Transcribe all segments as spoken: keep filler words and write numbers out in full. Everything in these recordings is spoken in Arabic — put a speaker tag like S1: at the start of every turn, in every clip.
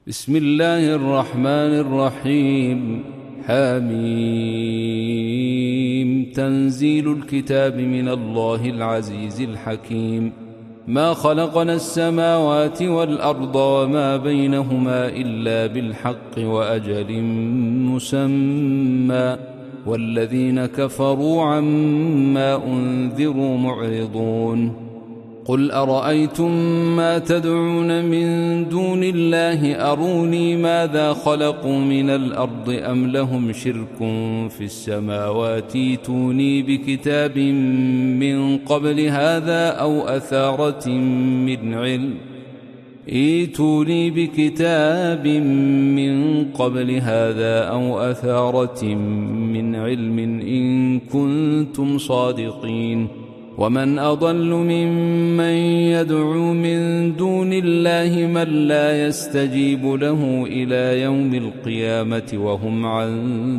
S1: بسم الله الرحمن الرحيم. حميم. تنزيل الكتاب من الله العزيز الحكيم. ما خلقنا السماوات والأرض وما بينهما إلا بالحق وأجل مسمى، والذين كفروا عما أنذروا معرضون. قل أرأيتم ما تدعون من دون الله أروني ماذا خلقوا من الأرض أم لهم شرك في السماوات ائتوني بكتاب من قبل هذا أو أثارة من علم ائتوني بكتاب من قبل هذا أو أثارة من علم إن كنتم صادقين. ومن أضل ممن يدعو من دون الله من لا يستجيب له إلى يوم القيامة وهم عن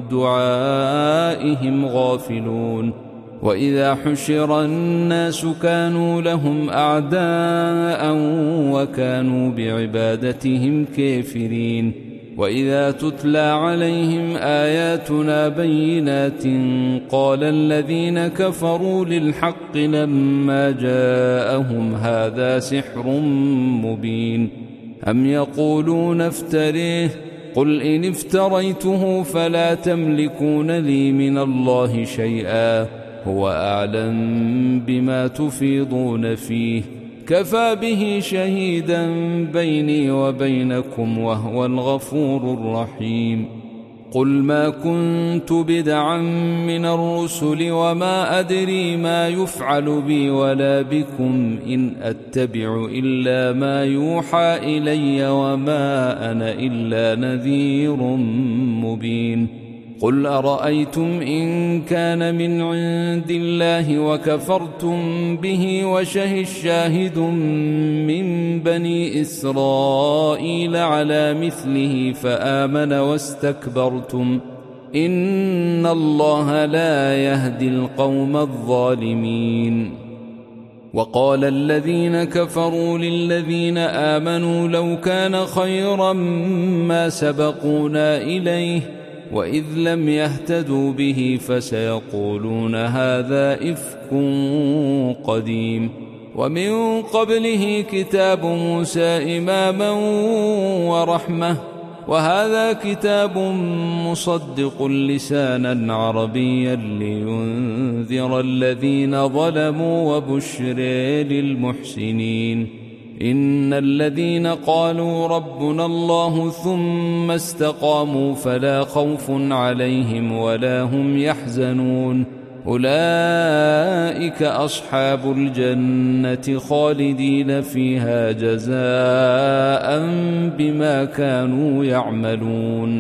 S1: دعائهم غافلون. وإذا حشر الناس كانوا لهم أعداء وكانوا بعبادتهم كافرين. وإذا تتلى عليهم آياتنا بينات قال الذين كفروا للحق لما جاءهم هذا سحر مبين. أم يقولون افتريه قل إن افتريته فلا تملكون لي من الله شيئا هو أعلم بما تفيضون فيه كفى به شهيدا بيني وبينكم وهو الغفور الرحيم. قل ما كنت بدعا من الرسل وما أدري ما يفعل بي ولا بكم إن أتبع إلا ما يوحى إلي وما أنا إلا نذير مبين. قل أرأيتم إن كان من عند الله وكفرتم به وشهد شاهد من بني إسرائيل على مثله فآمن واستكبرتم إن الله لا يهدي القوم الظالمين. وقال الذين كفروا للذين آمنوا لو كان خيرا ما سبقونا إليه وإذ لم يهتدوا به فسيقولون هذا إفك قديم. ومن قبله كتاب موسى إماما ورحمة وهذا كتاب مصدق لسانا عربيا لينذر الذين ظلموا وبشر للمحسنين. إن الذين قالوا ربنا الله ثم استقاموا فلا خوف عليهم ولا هم يحزنون أولئك أصحاب الجنة خالدين فيها جزاء بما كانوا يعملون.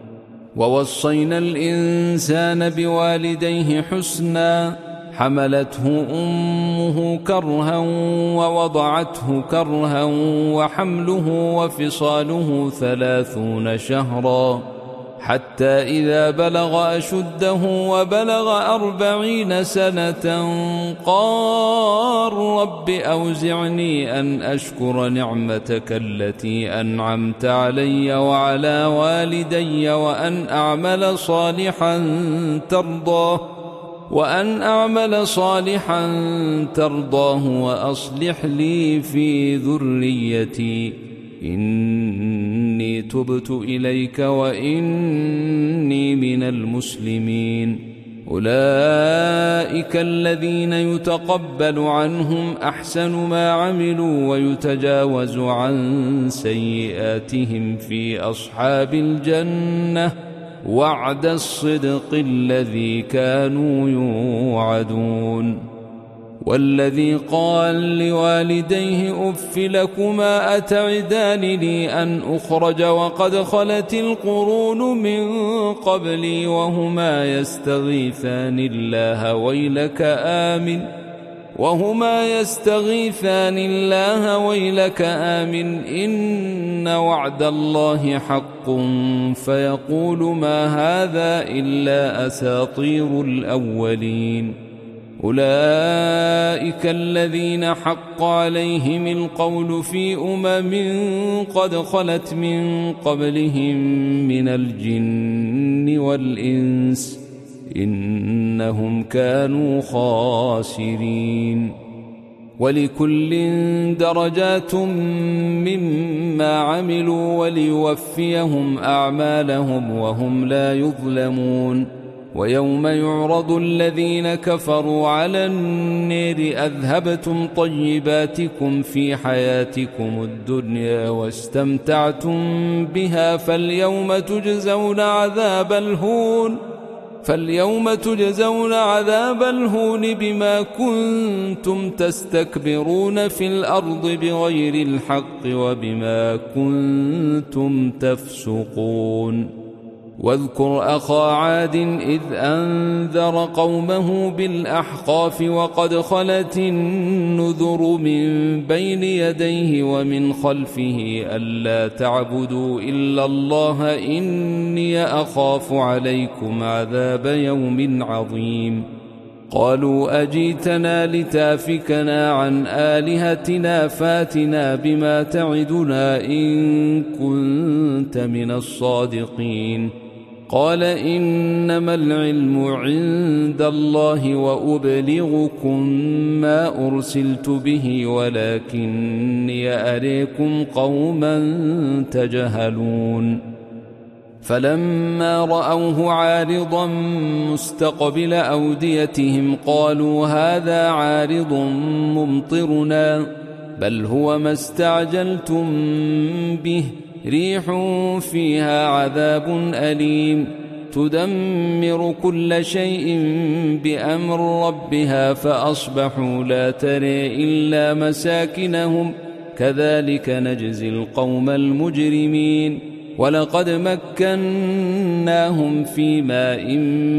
S1: ووصينا الإنسان بوالديه حسنا حملته أمه كرها ووضعته كرها وحمله وفصاله ثلاثون شهرا حتى إذا بلغ أشده وبلغ أربعين سنة قال رب أوزعني أن أشكر نعمتك التي أنعمت علي وعلى والدي وأن أعمل صالحا ترضاه وأن أعمل صالحا ترضاه وأصلح لي في ذريتي إني تبت إليك وإني من المسلمين. أولئك الذين يتقبل عنهم أحسن ما عملوا ويتجاوز عن سيئاتهم في أصحاب الجنة وعد الصدق الذي كانوا يوعدون. والذي قال لوالديه أف لكما أتعدانني أن أخرج وقد خلت القرون من قبلي وهما يستغيثان الله ويلك آمن وهما يستغيثان الله ويلك آمن إن وعد الله حق فيقول ما هذا إلا أساطير الأولين. أولئك الذين حق عليهم القول في أمم قد خلت من قبلهم من الجن والإنس إنهم كانوا خاسرين. ولكل درجات مما عملوا وليوفيهم أعمالهم وهم لا يظلمون. ويوم يعرض الذين كفروا على النار أذهبتم طيباتكم في حياتكم الدنيا واستمتعتم بها فاليوم تجزون عذاب الهون فاليوم تجزون عذاب الهون بما كنتم تستكبرون في الأرض بغير الحق وبما كنتم تفسقون. واذكر أخا عاد إذ أنذر قومه بالأحقاف وقد خلت النذر من بين يديه ومن خلفه ألا تعبدوا إلا الله إني أخاف عليكم عذاب يوم عظيم. قالوا أجيتنا لتافكنا عن آلهتنا فاتنا بما تعدنا إن كنت من الصادقين. قال إنما العلم عند الله وأبلغكم ما أرسلت به ولكني أريكم قوما تجهلون. فلما رأوه عارضا مستقبل أوديتهم قالوا هذا عارض ممطرنا بل هو ما استعجلتم به ريح فيها عذاب أليم تدمر كل شيء بأمر ربها فأصبحوا لا ترى إلا مساكنهم كذلك نجزي القوم المجرمين. ولقد مكناهم في ماء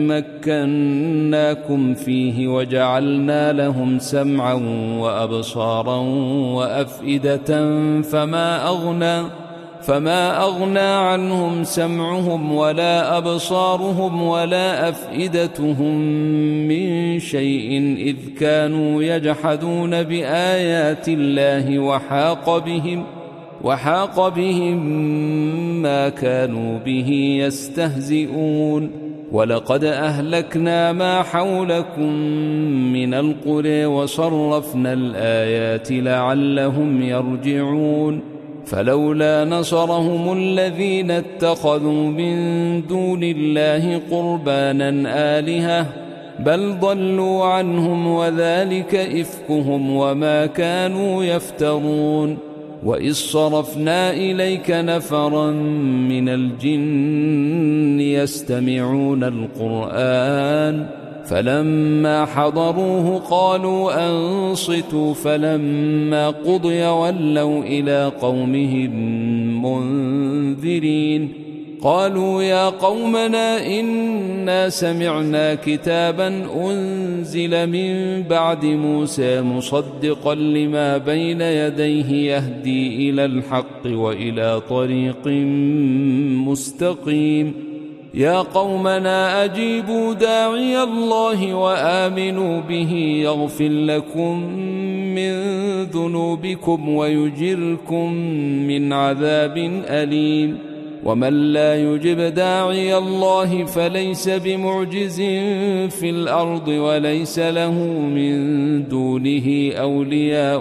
S1: مكناكم فيه وجعلنا لهم سمعا وأبصارا وأفئدة فما أغنى فما أغنى عنهم سمعهم ولا أبصارهم ولا أفئدتهم من شيء إذ كانوا يجحدون بآيات الله وحاق بهم وحاق بهم ما كانوا به يستهزئون. ولقد أهلكنا ما حولكم من القرى وصرفنا الآيات لعلهم يرجعون. فلولا نصرهم الذين اتخذوا من دون الله قربانا آلهة بل ضلوا عنهم وذلك إفكهم وما كانوا يفترون. وإذ صرفنا إليك نفرا من الجن يستمعون القرآن فلما حضروه قالوا أنصتوا فلما قضي ولوا إلى قومهم منذرين. قالوا يا قومنا إنا سمعنا كتابا أنزل من بعد موسى مصدقا لما بين يديه يهدي إلى الحق وإلى طريق مستقيم. يا قومنا أجيبوا داعي الله وآمنوا به يغفر لكم من ذنوبكم ويجركم من عذاب أليم. ومن لا يجب داعي الله فليس بمعجز في الأرض وليس له من دونه أولياء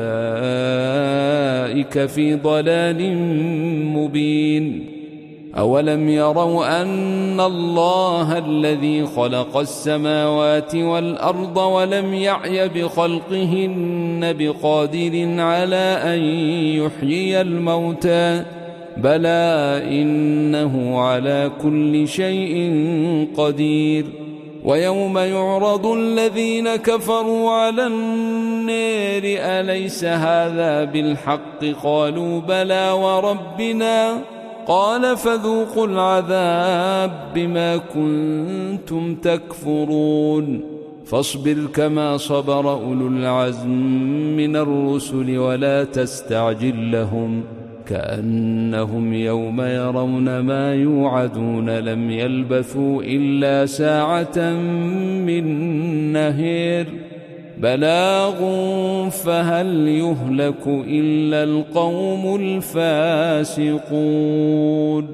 S1: أولئك في ضلال مبين. أولم يروا أن الله الذي خلق السماوات والأرض ولم يعي بخلقهن بقادر على أن يحيي الموتى بلى إنه على كل شيء قدير. ويوم يعرض الذين كفروا على النار أليس هذا بالحق قالوا بلى وربنا قال فذوقوا العذاب بما كنتم تكفرون. فاصبر كما صبر أولو العزم من الرسل ولا تستعجل لهم كأنهم يوم يرون ما يوعدون لم يلبثوا إلا ساعة من نهير بلاغ فهل يهلك إلا القوم الفاسقون.